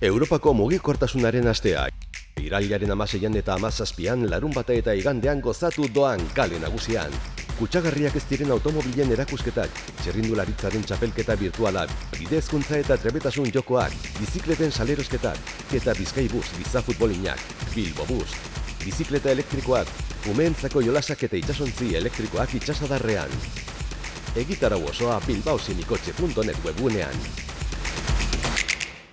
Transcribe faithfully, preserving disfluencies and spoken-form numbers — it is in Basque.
Europako mugikortasunaren astea. Irailaren hamaseian eta hamazazpian, larunbata eta igandean gozatu doan kale nagusian. Kutsagarriak ez diren automobilen erakusketak, txirrindularitzaren txapelketa virtuala, bide-hezkuntza eta trebetasun jokoak, bizikleten salerosketak, eta Bizkaibus giza futbolinak, Bilbo Bus, bizikleta elektrikoak, umeentzako jolasak eta itsasontzi elektrikoak itsasadarrean. Egitarau osoa bilbaosinikoetxe puntu net webgunean.